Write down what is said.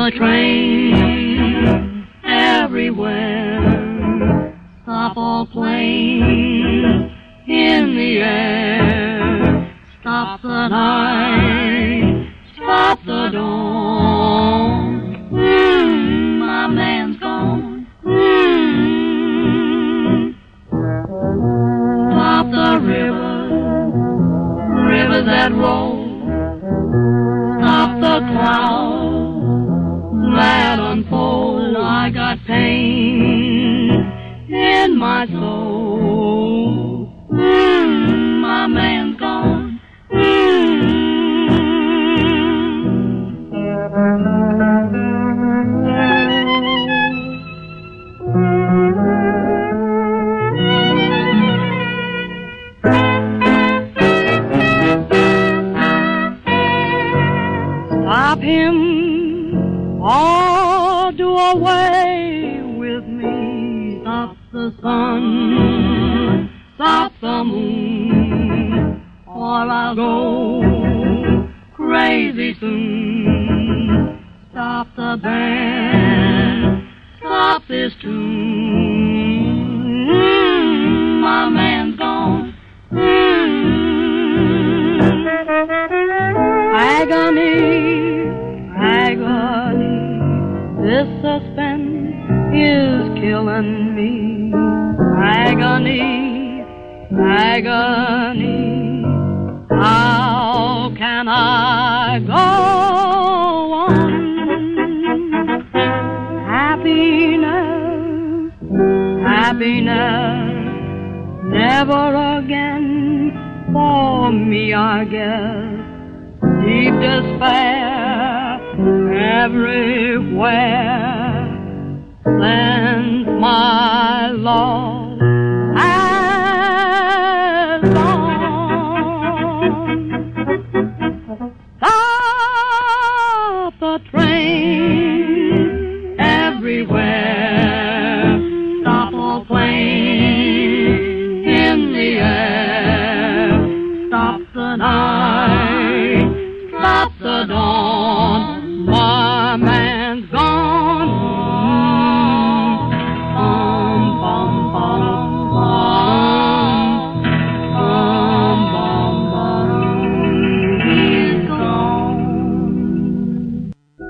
the train everywhere. Stop all planes in the air. Stop the night, stop the dawn. My man's gone. Stop the rivers that roll. Stop the clouds that unfold. I got pain in my soul. My man's gone. Stop him or do away with me. Stop the sun, stop the moon, or I'll go crazy soon. Stop the band, stop this tune. My man's gone. Agony, agony, this suspense is killing me. Agony, agony, how can I go on? Happiness, happiness, never again for me, I guess. Deep despair everywhere since my loss has gone. Stop the train everywhere. Stop all planes in the air. Stop the night, stop the dawn.